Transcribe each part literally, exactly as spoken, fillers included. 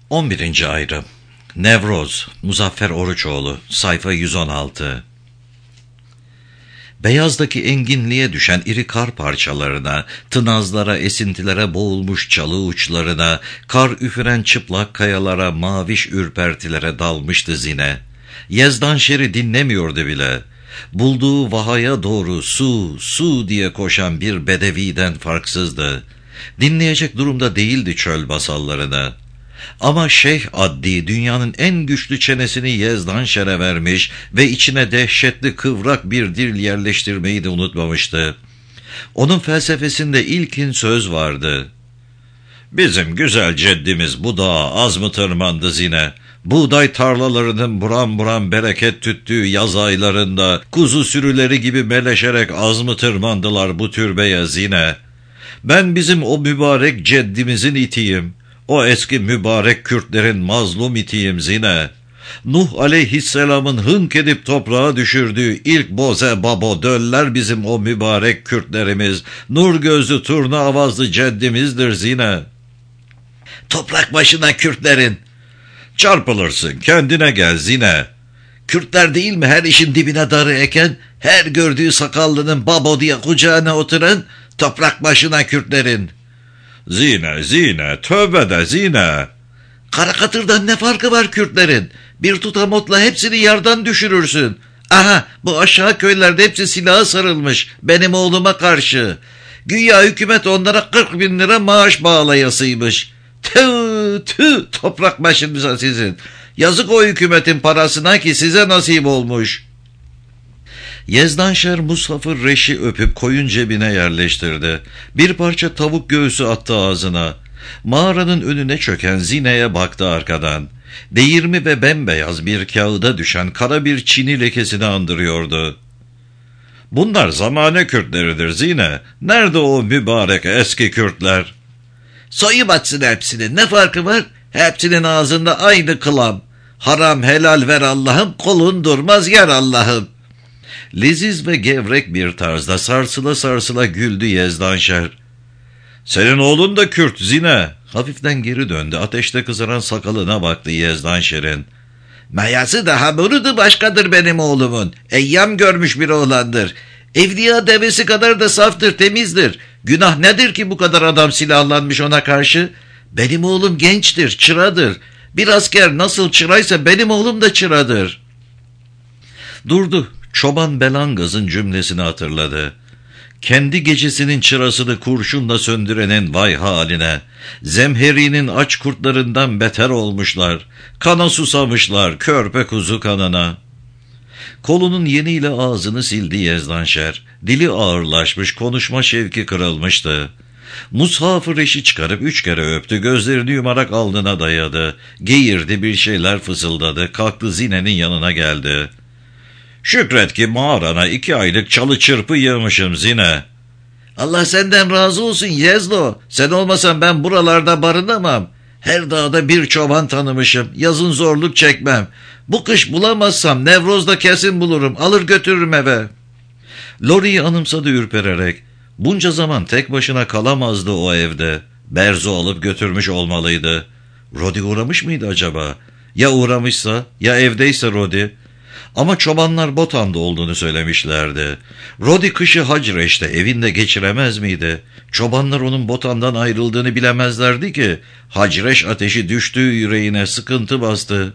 on birinci ayrı. Nevroz, Muzaffer Oruçoğlu, sayfa yüz on altı. Beyazdaki enginliğe düşen iri kar parçalarına, tınazlara, esintilere boğulmuş çalı uçlarına, kar üfüren çıplak kayalara, maviş ürpertilere dalmıştı zine. Yezdanşer'i dinlemiyordu bile. Bulduğu vahaya doğru su, su diye koşan bir bedeviden farksızdı. Dinleyecek durumda değildi çöl basallarını. Ama Şeyh Addi dünyanın en güçlü çenesini Yezdanşer'e vermiş ve içine dehşetli kıvrak bir dil yerleştirmeyi de unutmamıştı. Onun felsefesinde ilkin söz vardı. Bizim güzel ceddimiz bu dağa az mı tırmandı zine? Buğday tarlalarının buram buram bereket tüttüğü yaz aylarında kuzu sürüleri gibi meleşerek az mı tırmandılar bu türbeye zine? Ben bizim o mübarek ceddimizin itiyim. O eski mübarek Kürtlerin mazlum itiyim zine. Nuh aleyhisselamın hınk edip toprağa düşürdüğü ilk boze babo döller bizim o mübarek Kürtlerimiz. Nur gözlü turna avazlı ceddimizdir zine. Toprak başına Kürtlerin. Çarpılırsın, kendine gel zine. Kürtler değil mi her işin dibine darı eken, her gördüğü sakallının babo diye kucağına oturan, toprak başına Kürtlerin. Zine, zine, tövbe de zine. Karakatırdan ne farkı var Kürtlerin? Bir tutamotla hepsini yardan düşürürsün. Aha, bu aşağı köylerde hepsi silaha sarılmış, benim oğluma karşı. Güya hükümet onlara kırk bin lira maaş bağlayasıymış. Tüh, tüh, toprak başınıza sizin. Yazık o hükümetin parasına ki size nasip olmuş. Yezdanşer Mushaf-ı Reş'i öpüp koyun cebine yerleştirdi. Bir parça tavuk göğsü attı ağzına. Mağaranın önüne çöken zineye baktı arkadan. Değirmi ve bembeyaz bir kağıda düşen kara bir çini lekesini andırıyordu. Bunlar zamane Kürtleridir zine. Nerede o mübarek eski Kürtler? Soyu batsın hepsinin, ne farkı var? Hepsinin ağzında aynı kılam. Haram helal ver Allah'ım, kolun durmaz yer Allah'ım. Leziz ve gevrek bir tarzda sarsıla sarsıla güldü Yezdanşer. Senin oğlun da Kürt zine. Hafiften geri döndü, ateşte kızaran sakalına baktı Yezdanşer'in. Mayası da hamurudu başkadır benim oğlumun. Eyyam görmüş bir oğlandır. Evliya devesi kadar da saftır, temizdir. Günah nedir ki bu kadar adam silahlanmış ona karşı? Benim oğlum gençtir, çıradır. Bir asker nasıl çıraysa benim oğlum da çıradır. Durdu. Çoban Belangaz'ın cümlesini hatırladı. Kendi gecesinin çırasını kurşunla söndürenin vay haline. Zemheri'nin aç kurtlarından beter olmuşlar. Kana susamışlar, körpe kuzu kanına. Kolunun yeniyle ağzını sildi Yezdanşer. Dili ağırlaşmış, konuşma şevki kırılmıştı. Mushaf-ı Reş'i çıkarıp üç kere öptü, gözlerini yumarak alnına dayadı. Geğirdi, bir şeyler fısıldadı, kalktı zinenin yanına geldi. Şükret ki mağarana iki aylık çalı çırpı yığmışım zine. Allah senden razı olsun Yezdo. Sen olmasan ben buralarda barınamam. Her dağda bir çoban tanımışım. Yazın zorluk çekmem. Bu kış bulamazsam Nevroz'da kesin bulurum. Alır götürürüm eve. Lori'yi anımsadı ürpererek. Bunca zaman tek başına kalamazdı o evde. Berzo alıp götürmüş olmalıydı. Rodi uğramış mıydı acaba? Ya uğramışsa, ya evdeyse Rodi. Ama çobanlar Botan'da olduğunu söylemişlerdi. Rodi kışı Hacreş'te evinde geçiremez miydi? Çobanlar onun Botan'dan ayrıldığını bilemezlerdi ki. Hacreş ateşi düştüğü yüreğine sıkıntı bastı.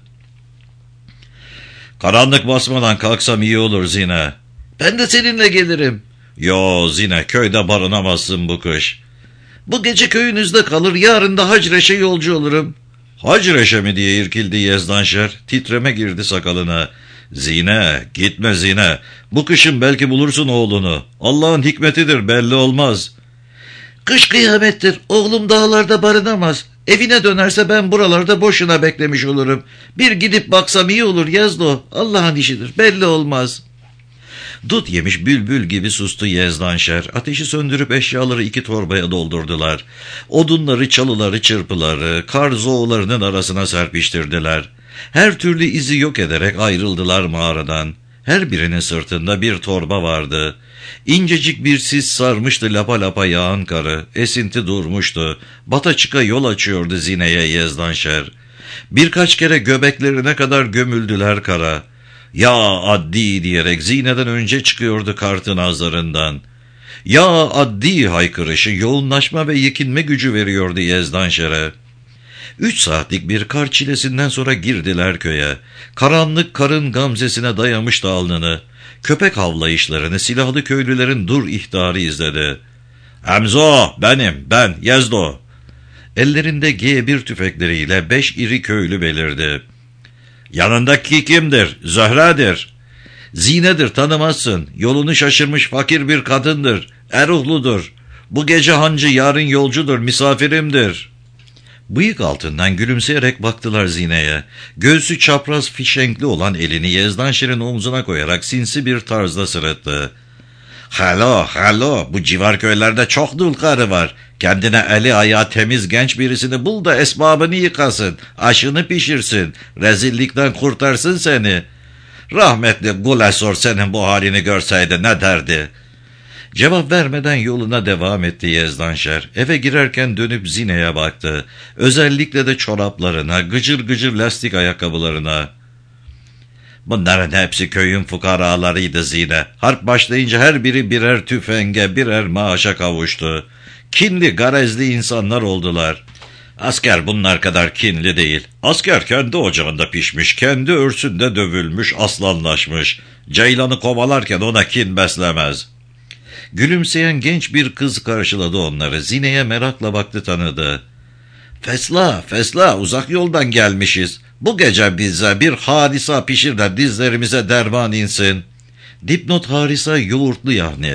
Karanlık basmadan kalksam iyi olur zine. Ben de seninle gelirim. Yo zine, köyde barınamazsın bu kış. Bu gece köyünüzde kalır, yarın da Hacreş'e yolcu olurum. Hacreş'e mi diye irkildi Yezdanşer. Titreme girdi sakalına. Zine, gitme zine. Bu kışın belki bulursun oğlunu. Allah'ın hikmetidir, belli olmaz. Kış kıyamettir. Oğlum dağlarda barınamaz. Evine dönerse ben buralarda boşuna beklemiş olurum. Bir gidip baksam iyi olur Yezdo. Allah'ın işidir, belli olmaz. Dut yemiş bülbül gibi sustu Yezdanşer. Ateşi söndürüp eşyaları iki torbaya doldurdular. Odunları, çalıları, çırpıları, kar zoğularının arasına serpiştirdiler. Her türlü izi yok ederek ayrıldılar mağaradan. Her birinin sırtında bir torba vardı. İncecik bir sis sarmıştı lapa lapa yağan karı. Esinti durmuştu. Bata çıka yol açıyordu zineye Yezdanşer. Birkaç kere göbeklerine kadar gömüldüler kara. Ya addi diyerek Zine'den önce çıkıyordu kartın ağızlarından. Ya addi haykırışı yoğunlaşma ve yekinme gücü veriyordu Yezdanşer'e. Üç saatlik bir kar çilesinden sonra girdiler köye. Karanlık karın gamzesine dayamıştı alnını. Köpek havlayışlarını silahlı köylülerin dur ihtarı izledi. "Emzo, benim, ben, Yezdo." Ellerinde G bir tüfekleriyle beş iri köylü belirdi. "Yanındaki kimdir? Zöhre'dir." "Zine'dir, tanımazsın. Yolunu şaşırmış fakir bir kadındır. Eruhludur. Bu gece hancı, yarın yolcudur, misafirimdir." Bıyık altından gülümseyerek baktılar Zine'ye. Göğsü çapraz fişenkli olan elini Yezdanşer'in omzuna koyarak sinsi bir tarzda sırıttı. "Halo, halo, bu civar köylerde çok dul karı var. Kendine eli ayağı temiz genç birisini bul da esbabını yıkasın, aşını pişirsin, rezillikten kurtarsın seni. Rahmetli Gulesor senin bu halini görseydi ne derdi?" Cevap vermeden yoluna devam etti Yezdanşer. Eve girerken dönüp Zine'ye baktı. Özellikle de çoraplarına, gıcır gıcır lastik ayakkabılarına. "Bunların hepsi köyün fukaralarıydı Zine. Harp başlayınca her biri birer tüfenge, birer maaşa kavuştu. Kinli, garezli insanlar oldular. Asker bunlar kadar kinli değil. Asker kendi ocağında pişmiş, kendi örsünde dövülmüş, aslanlaşmış. Ceylanı kovalarken ona kin beslemez." Gülümseyen genç bir kız karşıladı onları. Zine'ye merakla baktı, tanıdı. "Fesla, Fesla, uzak yoldan gelmişiz. Bu gece bize bir harisa pişir de dizlerimize derman insin." Dipnot harisa yoğurtlu yani.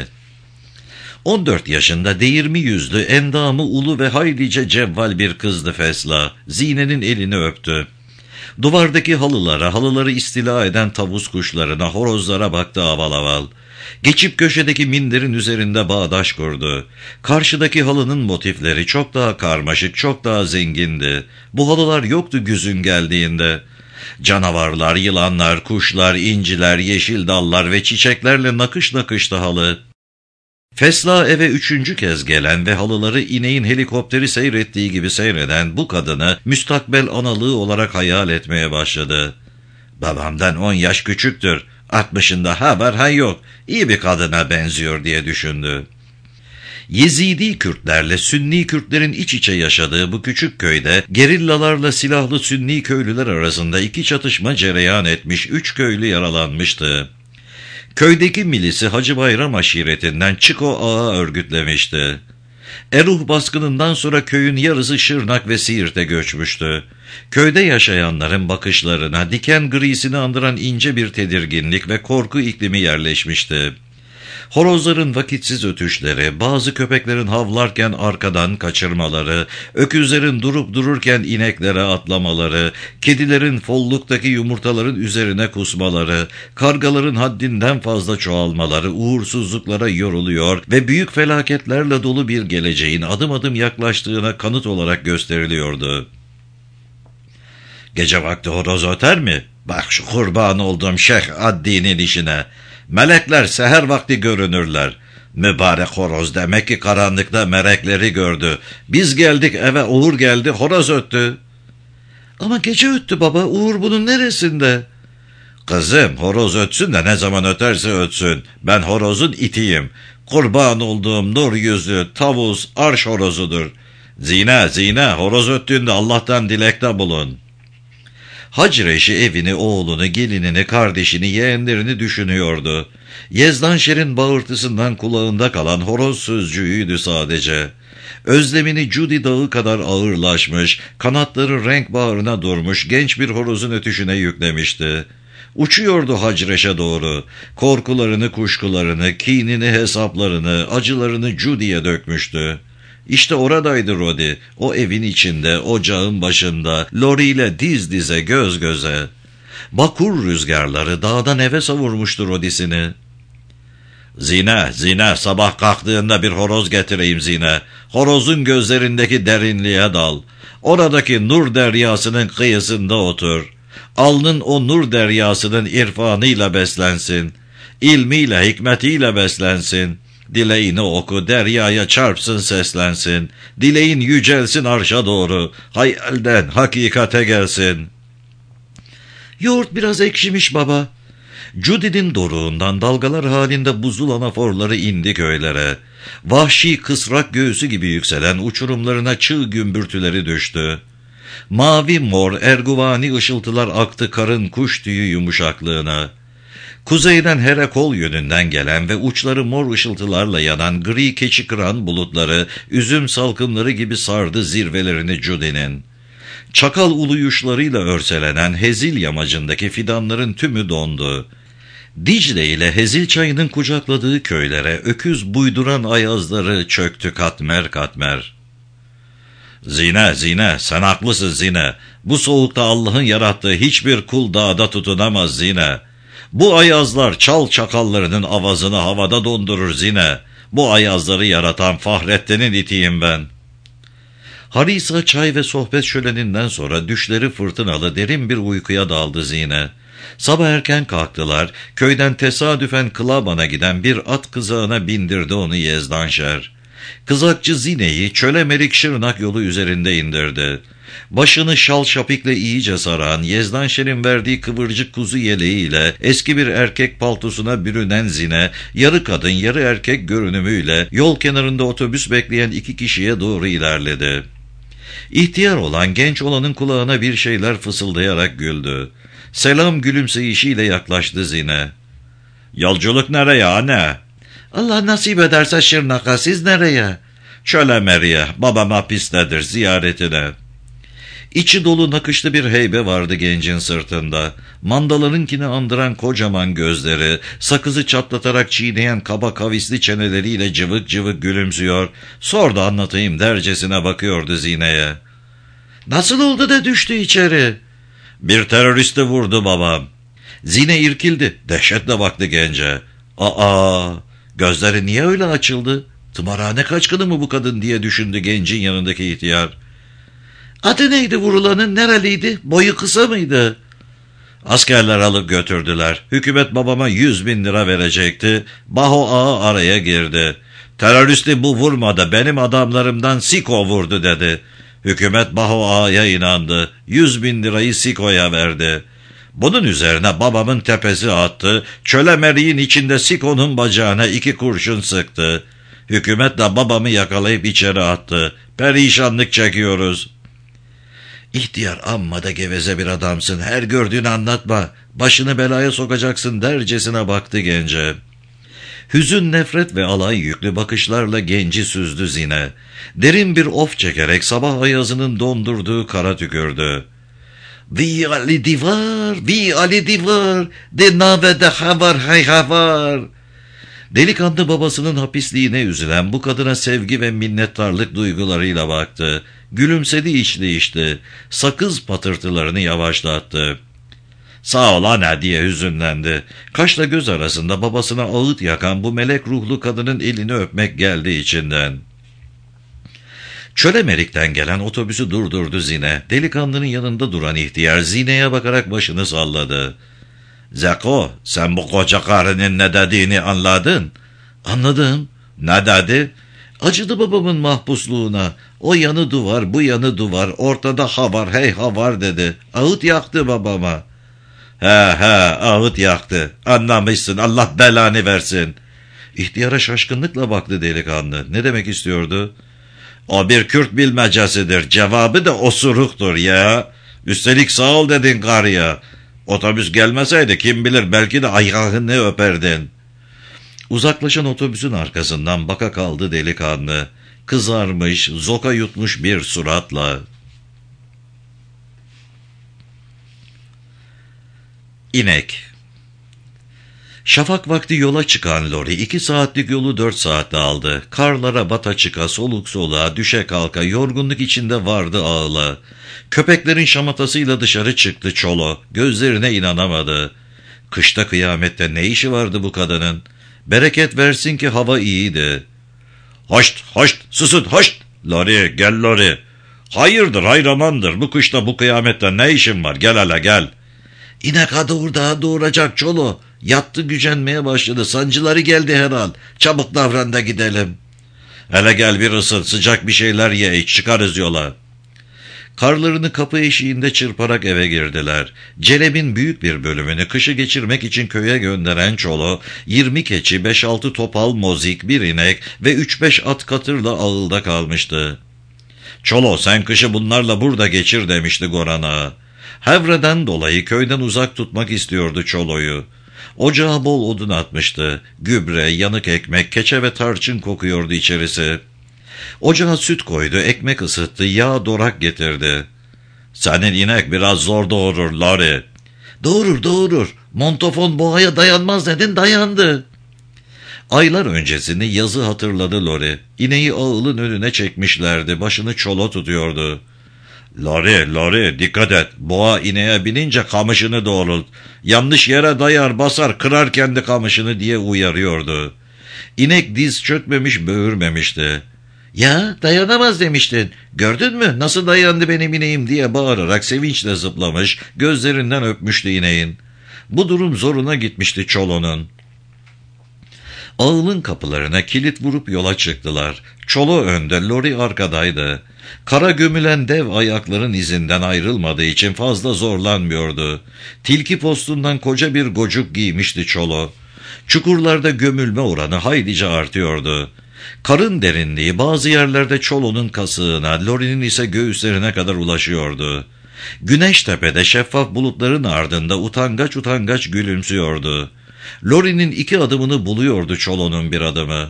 on dört yaşında değirmi yüzlü, endamı ulu ve haylice cevval bir kızdı Fesla. Zine'nin elini öptü. Duvardaki halılara, halıları istila eden tavus kuşlarına, horozlara baktı aval aval. Geçip köşedeki minderin üzerinde bağdaş kurdu. Karşıdaki halının motifleri çok daha karmaşık, çok daha zengindi. Bu halılar yoktu güzün geldiğinde. Canavarlar, yılanlar, kuşlar, inciler, yeşil dallar ve çiçeklerle nakış nakıştı halı. Fesla eve üçüncü kez gelen ve halıları ineğin helikopteri seyrettiği gibi seyreden bu kadını müstakbel analığı olarak hayal etmeye başladı. "Babamdan on yaş küçüktür. Altmışında haber ha yok. İyi bir kadına benziyor" diye düşündü. Yezidi Kürtlerle Sünni Kürtlerin iç içe yaşadığı bu küçük köyde gerillalarla silahlı Sünni köylüler arasında iki çatışma cereyan etmiş, üç köylü yaralanmıştı. Köydeki milisi Hacı Bayram aşiretinden Çiko Ağa örgütlemişti. Eruh baskınından sonra köyün yarısı Şırnak ve Siirt'e göçmüştü. Köyde yaşayanların bakışlarına diken grisini andıran ince bir tedirginlik ve korku iklimi yerleşmişti. Horozların vakitsiz ötüşleri, bazı köpeklerin havlarken arkadan kaçırmaları, öküzlerin durup dururken ineklere atlamaları, kedilerin folluktaki yumurtaların üzerine kusmaları, kargaların haddinden fazla çoğalmaları uğursuzluklara yoruluyor ve büyük felaketlerle dolu bir geleceğin adım adım yaklaştığına kanıt olarak gösteriliyordu. "Gece vakti horoz öter mi? Bak şu kurban olduğum Şeyh Addi'nin işine. Melekler seher vakti görünürler. Mübarek horoz demek ki karanlıkta melekleri gördü. Biz geldik eve, Uğur geldi, horoz öttü." "Ama gece öttü baba, Uğur bunun neresinde?" "Kızım, horoz ötsün de ne zaman öterse ötsün. Ben horozun itiyim. Kurban olduğum nur yüzlü tavus arş horozudur. Zine, zine, horoz öttüğünde Allah'tan dilekte bulun." Hacı Reşi evini, oğlunu, gelinini, kardeşini, yeğenlerini düşünüyordu. Yezdanşer'in bağırtısından kulağında kalan horoz sözcüğüydü sadece. Özlemini Cudi Dağı kadar ağırlaşmış, kanatları renk bağrına durmuş genç bir horozun ötüşüne yüklemişti. Uçuyordu Hacı Reş'e doğru. Korkularını, kuşkularını, kinini, hesaplarını, acılarını Cudi'ye dökmüştü. İşte oradaydı Rodi, o evin içinde, ocağın başında, Lori ile diz dize, göz göze. Bakur rüzgarları dağdan eve savurmuştu Rodi'sini. "Zine, Zine, sabah kalktığında bir horoz getireyim Zine. Horozun gözlerindeki derinliğe dal. Oradaki nur deryasının kıyısında otur. Alnın o nur deryasının irfanıyla beslensin. İlmiyle, hikmetiyle beslensin. Dileğini oku, deryaya çarpsın seslensin. Dileğin yücelsin arşa doğru, hayalden hakikate gelsin. Yoğurt biraz ekşimiş baba. Judy'nin doruğundan dalgalar halinde buzul anaforları indi köylere. Vahşi kısrak göğsü gibi yükselen uçurumlarına çığ gümbürtüleri düştü. Mavi mor erguvani ışıltılar aktı karın kuş tüyü yumuşaklığına. Kuzeyden Herakol yönünden gelen ve uçları mor ışıltılarla yanan gri keçi kıran bulutları, üzüm salkımları gibi sardı zirvelerini Judy'nin. Çakal uluyuşlarıyla örselenen Hezil yamacındaki fidanların tümü dondu. Dicle ile Hezil çayının kucakladığı köylere öküz buyduran ayazları çöktü katmer katmer. Zine, Zine, sen haklısın Zine. Bu soğukta Allah'ın yarattığı hiçbir kul dağda tutunamaz Zine. Bu ayazlar çal çakallarının avazını havada dondurur Zine. Bu ayazları yaratan Fahrettin'in itiyim ben. Harisa çay ve sohbet şöleninden sonra düşleri fırtınalı derin bir uykuya daldı Zine. Sabah erken kalktılar, köyden tesadüfen Klaban'a giden bir at kızağına bindirdi onu Yezdanşer. Kızakçı Zine'yi çöle Merik Şırnak yolu üzerinde indirdi. Başını şal şapikle iyice saran, Yezdanşer'in verdiği kıvırcık kuzu yeleğiyle eski bir erkek paltosuna bürünen Zine, yarı kadın yarı erkek görünümüyle yol kenarında otobüs bekleyen iki kişiye doğru ilerledi. İhtiyar olan genç olanın kulağına bir şeyler fısıldayarak güldü. Selam gülümseyişiyle yaklaştı Zine. "Yolculuk nereye anne?" "Allah nasip ederse Şırnak'a, siz nereye?" "Çöle Meri'ye, babam hapistedir, ziyaretine." İçi dolu nakışlı bir heybe vardı gencin sırtında. Mandalarınkini andıran kocaman gözleri, sakızı çatlatarak çiğneyen kaba kavisli çeneleriyle cıvık cıvık gülümsüyor, "Sor da anlatayım" dercesine bakıyordu Zine'ye. "Nasıl oldu da düştü içeri?" "Bir teröristi vurdu babam." Zine irkildi, dehşetle baktı gence. "Aa, gözleri niye öyle açıldı? Tımarhane kaçkını mı bu kadın?" diye düşündü gencin yanındaki ihtiyar. "Adı neydi vurulanın, nereliydi, boyu kısa mıydı?" "Askerler alıp götürdüler. Hükümet babama yüz bin lira verecekti. Baho ağa araya girdi. Teröristi bu vurmadı, benim adamlarımdan Siko vurdu dedi. Hükümet Baho ağaya inandı. Yüz bin lirayı Siko'ya verdi. Bunun üzerine babamın tepesi attı. Çöle Meri'nin içinde Siko'nun bacağına iki kurşun sıktı. Hükümet de babamı yakalayıp içeri attı. Perişanlık çekiyoruz." "İhtiyar, amma da geveze bir adamsın. Her gördüğünü anlatma. Başını belaya sokacaksın" dercesine baktı gence. Hüzün, nefret ve alay yüklü bakışlarla genci süzdü Zine. Derin bir of çekerek sabah ayazının dondurduğu kara tükürdü. "Vi Ali divar, vi Ali divar, de nave de havar hay havar." Delikanlı babasının hapisliğine üzülen bu kadına sevgi ve minnettarlık duygularıyla baktı. Gülümsedi içli içti. Sakız patırtılarını yavaşlattı. "Sağ ol ana" diye hüzünlendi. Kaşla göz arasında babasına ağıt yakan bu melek ruhlu kadının elini öpmek geldi içinden. Çöle Merik'ten gelen otobüsü durdurdu Zine. Delikanlının yanında duran ihtiyar Zine'ye bakarak başını salladı. "Zeko, sen bu koca karının ne dediğini anladın?" "Anladım." "Ne dedi?" "Acıdı babamın mahpusluğuna. O yanı duvar, bu yanı duvar, ortada havar hey havar dedi. Ağıt yaktı babama." "He he, ağıt yaktı. Anlamışsın, Allah belanı versin." İhtiyara şaşkınlıkla baktı delikanlı. Ne demek istiyordu? "O bir Kürt bilmecesidir. Cevabı da osuruktur ya. Üstelik sağ ol dedin karıya. Otobüs gelmeseydi kim bilir belki de ayağını öperdin." Uzaklaşan otobüsün arkasından baka kaldı delikanlı. Kızarmış, zoka yutmuş bir suratla. İnek. Şafak vakti yola çıkan lori iki saatlik yolu dört saatte aldı. Karlara bata çıka, soluk soluğa, düşe kalka, yorgunluk içinde vardı ağla. Köpeklerin şamatasıyla dışarı çıktı Çolo. Gözlerine inanamadı. Kışta kıyamette ne işi vardı bu kadının? Bereket versin ki hava iyiydi. "Hoşt, hoşt, susun, hoşt! Lori, gel Lori. Hayırdır, hayramandır, bu kışta bu kıyamette ne işin var? Gel hele gel." "İnek adı orada doğuracak Çolo. Yattı, gücenmeye başladı. Sancıları geldi herhal. Çabuk davran da gidelim. Hele gel bir ısın, sıcak bir şeyler ye, iç, çıkarız yola. Karlarını kapı eşiğinde çırparak eve girdiler. Celeb'in büyük bir bölümünü kışı geçirmek için köye gönderen Çolo, yirmi keçi, beş altı topal mozik, bir inek ve üç beş at katırla ağılda kalmıştı. Çolo, sen kışı bunlarla burada geçir demişti Goran'a. Hevreden dolayı köyden uzak tutmak istiyordu Çolo'yu. Ocağa bol odun atmıştı. Gübre, yanık ekmek, keçe ve tarçın kokuyordu içerisi. Ocağa süt koydu, ekmek ısıttı, yağ dorak getirdi. Senin inek biraz zor doğurur Lori. Doğurur doğurur. Montofon boğaya dayanmaz dedin, dayandı. Aylar öncesini yazı hatırladı Lori. İneği ağılın önüne çekmişlerdi, başını Çolo tutuyordu. Lori, Lori, dikkat et. Boğa ineğe binince kamışını doğrult. Yanlış yere dayar, basar, kırar kendi kamışını diye uyarıyordu. İnek diz çökmemiş, böğürmemişti. Ya dayanamaz demiştin. Gördün mü nasıl dayandı benim ineğim diye bağırarak sevinçle zıplamış, gözlerinden öpmüştü ineğin. Bu durum zoruna gitmişti Çolo'nun. Ağılın kapılarına kilit vurup yola çıktılar. Çolo önde, Lori arkadaydı. Kara gömülen dev ayakların izinden ayrılmadığı için fazla zorlanmıyordu. Tilki postundan koca bir gocuk giymişti Çolo. Çukurlarda gömülme oranı haylice artıyordu. Karın derinliği bazı yerlerde Çolo'nun kasığına, Lori'nin ise göğüslerine kadar ulaşıyordu. Güneş tepede şeffaf bulutların ardında utangaç utangaç gülümsüyordu. Lori'nin iki adımını buluyordu Çolo'nun bir adımı.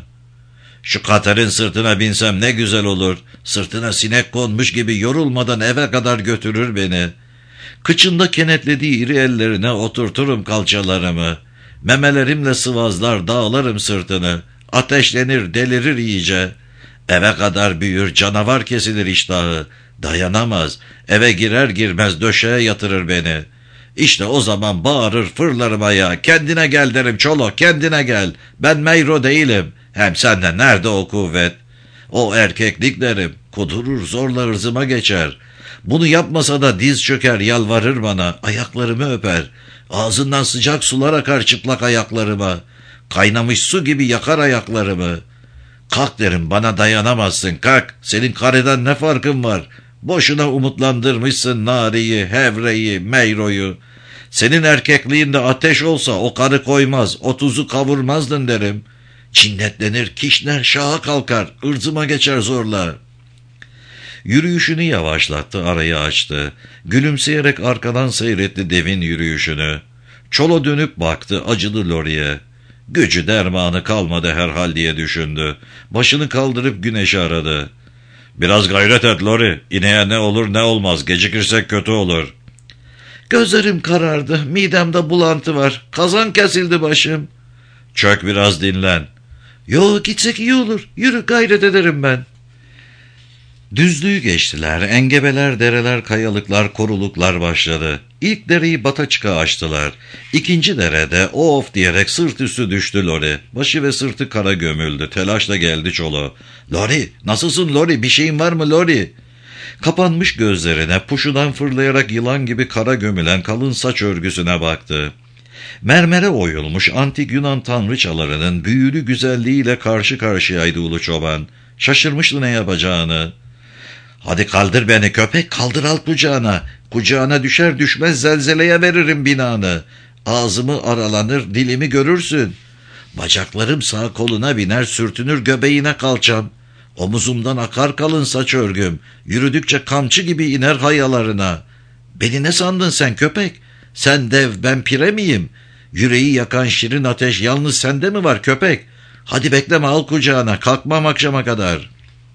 Şu Kater'in sırtına binsem ne güzel olur. Sırtına sinek konmuş gibi yorulmadan eve kadar götürür beni. Kıçında kenetlediği iri ellerine oturturum kalçalarımı. Memelerimle sıvazlar, dağlarım sırtını. Ateşlenir, delirir iyice. Eve kadar büyür, canavar kesilir iştahı. Dayanamaz. Eve girer girmez döşeğe yatırır beni. İşte o zaman bağırır, fırlarım ayağa. Kendine gel derim Çolo, kendine gel. Ben Meyro değilim. Hem sende nerede o kuvvet? O erkeklik derim. Kudurur, zorla ırzıma geçer. Bunu yapmasa da diz çöker, yalvarır bana. Ayaklarımı öper. Ağzından sıcak sular akar çıplak ayaklarıma. Kaynamış su gibi yakar ayaklarımı. Kalk derim, bana dayanamazsın, kalk. Senin karıdan ne farkın var? Boşuna umutlandırmışsın Nari'yi, Hevre'yi, Meyro'yu. Senin erkekliğinde ateş olsa o karı koymaz, o tuzu kavurmazdın derim. Çinnetlenir, kişner, şaha kalkar, ırzıma geçer zorla. Yürüyüşünü yavaşlattı, arayı açtı. Gülümseyerek arkadan seyretti devin yürüyüşünü. Çolo dönüp baktı, acıdı Lori'ye. Gücü dermanı kalmadı herhal diye düşündü. Başını kaldırıp güneşi aradı. Biraz gayret et Lori. İneğe ne olur ne olmaz. Gecikirsek kötü olur. Gözlerim karardı. Midemde bulantı var. Kazan kesildi başım. Çök biraz dinlen. Yo, gitsek iyi olur. Yürü, gayret ederim ben. Düzlüğü geçtiler. Engebeler, dereler, kayalıklar, koruluklar başladı. İlk dereyi bata çıka açtılar. İkinci derede of diyerek sırt üstü düştü Lori. Başı ve sırtı kara gömüldü. Telaşla geldi Çolo. Lori, nasılsın Lori? Bir şeyin var mı Lori? Kapanmış gözlerine puşudan fırlayarak yılan gibi kara gömülen kalın saç örgüsüne baktı. Mermere oyulmuş antik Yunan tanrıçalarının büyülü güzelliğiyle karşı karşıyaydı ulu çoban. Şaşırmıştı ne yapacağını. Hadi kaldır beni köpek, kaldır al kucağına. Kucağına düşer düşmez zelzeleye veririm binanı. Ağzımı aralanır, dilimi görürsün. Bacaklarım sağ koluna biner, sürtünür göbeğine kalçam. Omuzumdan akar kalın saç örgüm. Yürüdükçe kamçı gibi iner hayalarına. Beni ne sandın sen köpek? Sen dev, ben pire miyim? Yüreği yakan şirin ateş yalnız sende mi var köpek? Hadi bekleme, al kucağına, kalkmam akşama kadar.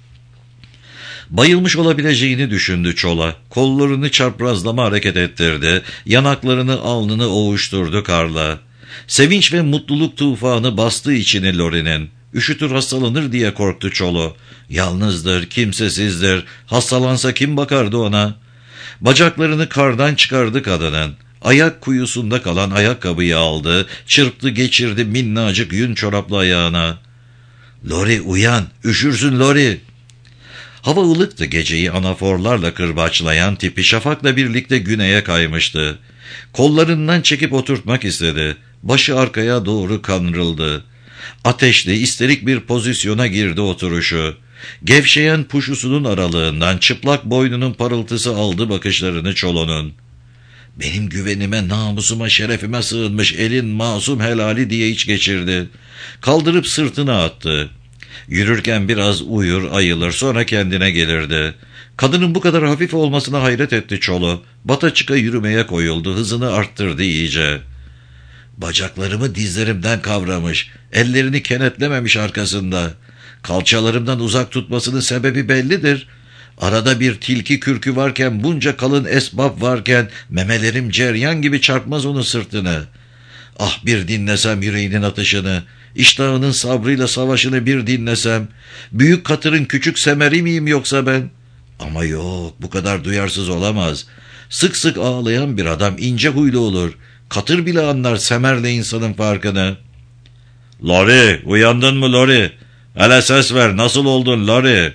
Bayılmış olabileceğini düşündü Çola. Kollarını çaprazlama hareket ettirdi. Yanaklarını, alnını ovuşturdu karla. Sevinç ve mutluluk tufanı bastı içini Lori'nin. Üşütür, hastalanır diye korktu Çolo. Yalnızdır, kimsesizdir. Hastalansa kim bakardı ona? Bacaklarını kardan çıkardı kadının. Ayak kuyusunda kalan ayakkabıyı aldı. Çırptı geçirdi minnacık yün çoraplı ayağına. Lori uyan, üşürsün Lori. Hava ılıktı, geceyi anaforlarla kırbaçlayan tipi şafakla birlikte güneye kaymıştı. Kollarından çekip oturtmak istedi. Başı arkaya doğru kandırıldı. Ateşli, isterik bir pozisyona girdi oturuşu. Gevşeyen puşusunun aralığından çıplak boynunun parıltısı aldı bakışlarını Çolo'nun. Benim güvenime, namusuma, şerefime sığınmış elin masum helali diye iç geçirdi. Kaldırıp sırtına attı. Yürürken biraz uyur, ayılır, sonra kendine gelirdi. Kadının bu kadar hafif olmasına hayret etti Çolo. Bata çıka yürümeye koyuldu, hızını arttırdı iyice. Bacaklarımı dizlerimden kavramış, ellerini kenetlememiş arkasında. Kalçalarımdan uzak tutmasının sebebi bellidir. Arada bir tilki kürkü varken, bunca kalın esbab varken, memelerim ceryan gibi çarpmaz onun sırtını. Ah, bir dinlesem yüreğinin atışını, iştahının sabrıyla savaşını bir dinlesem, büyük katırın küçük semeri miyim yoksa ben? Ama yok, bu kadar duyarsız olamaz. Sık sık ağlayan bir adam ince huylu olur. Katır bile anlar semerle insanın farkını. "Lori, uyandın mı Lori? Hele ses ver, nasıl oldun Lori?"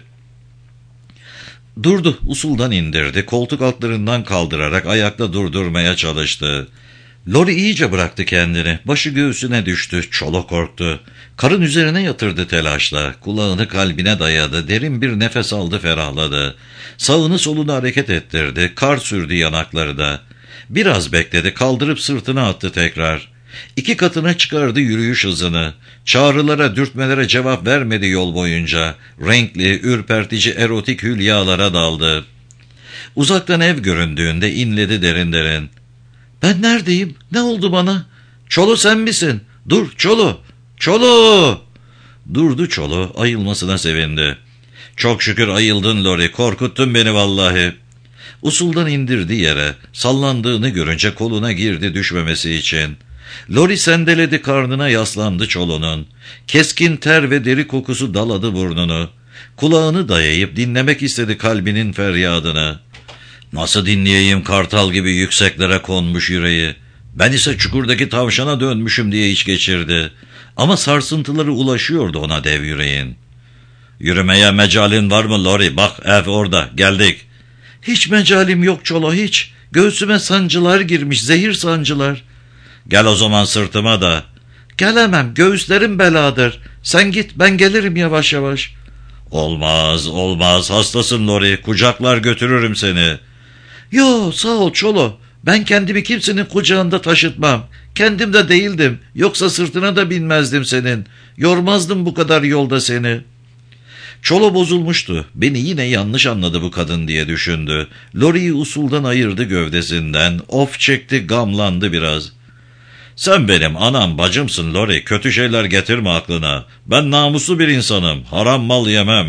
Durdu, usuldan indirdi, koltuk altlarından kaldırarak ayakta durdurmaya çalıştı. Lori iyice bıraktı kendini, başı göğsüne düştü, Çolo korktu. Karın üzerine yatırdı telaşla, kulağını kalbine dayadı, derin bir nefes aldı, ferahladı. Sağını solunu hareket ettirdi, kar sürdü yanakları da. Biraz bekledi, kaldırıp sırtına attı tekrar. İki katına çıkardı yürüyüş hızını. Çağrılara, dürtmelere cevap vermedi yol boyunca. Renkli, ürpertici, erotik hülyalara daldı. Uzaktan ev göründüğünde inledi derin derin. "Ben neredeyim? Ne oldu bana? Çolo sen misin? Dur Çolo! Çolo!" Durdu Çolo, ayılmasına sevindi. "Çok şükür ayıldın Lori, korkuttun beni vallahi." Usuldan indirdi yere, sallandığını görünce koluna girdi düşmemesi için. Lori sendeledi, karnına yaslandı Çolo'nun. Keskin ter ve deri kokusu daladı burnunu. Kulağını dayayıp dinlemek istedi kalbinin feryadını. Nasıl dinleyeyim, kartal gibi yükseklere konmuş yüreği. Ben ise çukurdaki tavşana dönmüşüm diye iç geçirdi. Ama sarsıntıları ulaşıyordu ona dev yüreğin. "Yürümeye mecalin var mı Lori? Bak ev orada, geldik." "Hiç mecalim yok Çolo, hiç. Göğsüme sancılar girmiş, zehir sancılar." "Gel o zaman sırtıma da." "Gelemem, göğüslerim beladır. Sen git, ben gelirim yavaş yavaş." "Olmaz, olmaz, hastasın Lori, kucaklar götürürüm seni." "Yo, sağ ol Çolo, ben kendimi kimsenin kucağında taşıtmam. Kendim de değildim, yoksa sırtına da binmezdim senin. Yormazdım bu kadar yolda seni." Çolo bozulmuştu. Beni yine yanlış anladı bu kadın diye düşündü. Lori'yi usuldan ayırdı gövdesinden. Of çekti, gamlandı biraz. "Sen benim anam bacımsın Lori. Kötü şeyler getirme aklına. Ben namuslu bir insanım. Haram mal yemem."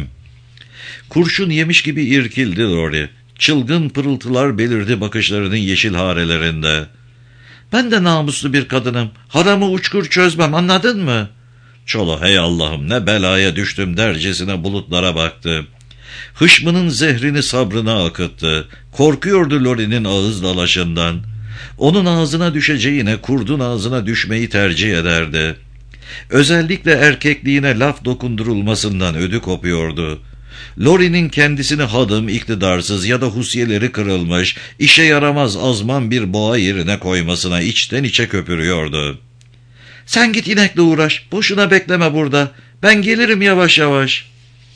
Kurşun yemiş gibi irkildi Lori. Çılgın pırıltılar belirdi bakışlarının yeşil harelerinde. "Ben de namuslu bir kadınım. Haramı uçkur çözmem, anladın mı?" Çolo, "Hey Allah'ım, ne belaya düştüm" dercesine bulutlara baktı. Hışmının zehrini sabrına akıttı. Korkuyordu Lori'nin ağız dalaşından. Onun ağzına düşeceğine kurdun ağzına düşmeyi tercih ederdi. Özellikle erkekliğine laf dokundurulmasından ödü kopuyordu. Lori'nin kendisini hadım, iktidarsız ya da husyeleri kırılmış, işe yaramaz azman bir boğa yerine koymasına içten içe köpürüyordu. "Sen git inekle uğraş, boşuna bekleme burada. Ben gelirim yavaş yavaş."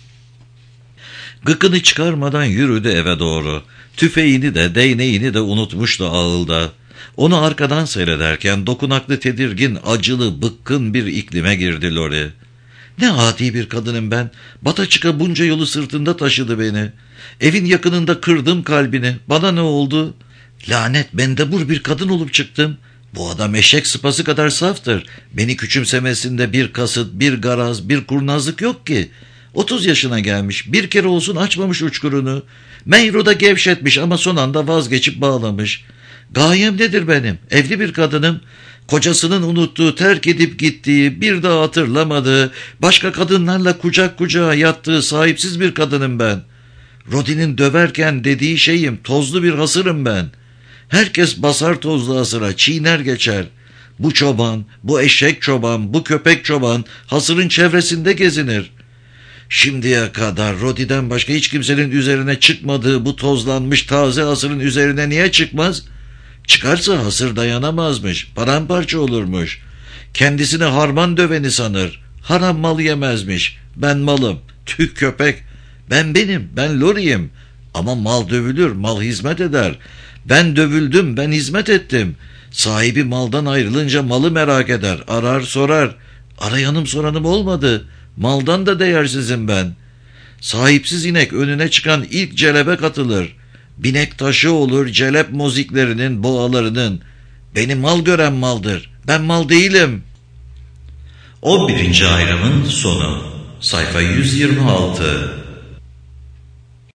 Gıkını çıkarmadan yürüdü eve doğru. Tüfeğini de değneğini de unutmuştu ağılda. Onu arkadan seyrederken dokunaklı, tedirgin, acılı, bıkkın bir iklime girdi Lori. "Ne adi bir kadınım ben. Bata çıka bunca yolu sırtında taşıdı beni. Evin yakınında kırdım kalbini. Bana ne oldu? Lanet, mendebur bir kadın olup çıktım. Bu adam eşek sıpası kadar saftır. Beni küçümsemesinde bir kasıt, bir garaz, bir kurnazlık yok ki. Otuz yaşına gelmiş, bir kere olsun açmamış uçkurunu. Meyru'da gevşetmiş ama son anda vazgeçip bağlamış. Gayem nedir benim? Evli bir kadınım. Kocasının unuttuğu, terk edip gittiği, bir daha hatırlamadığı, başka kadınlarla kucak kucağa yattığı sahipsiz bir kadınım ben. Rodin'in döverken dediği şeyim, tozlu bir hasırım ben. Herkes basar tozlu hasıra, çiğner geçer. Bu çoban, bu eşek çoban, bu köpek çoban hasırın çevresinde gezinir. Şimdiye kadar Rodi'den başka hiç kimsenin üzerine çıkmadığı bu tozlanmış taze hasırın üzerine niye çıkmaz? Çıkarsa hasır dayanamazmış, paramparça olurmuş. Kendisini harman döveni sanır. Haram mal yemezmiş. Ben malım. Tüh köpek. Ben benim. Ben loriyim. Ama mal dövülür. Mal hizmet eder. Ben dövüldüm. Ben hizmet ettim. Sahibi maldan ayrılınca malı merak eder. Arar sorar. Arayanım soranım olmadı. Maldan da değersizim ben. Sahipsiz inek önüne çıkan ilk celebe katılır. Binek taşı olur celep moziklerinin, boğalarının. Beni mal gören maldır. Ben mal değilim. on birinci ayrımın sonu. Sayfa yüz yirmi altı.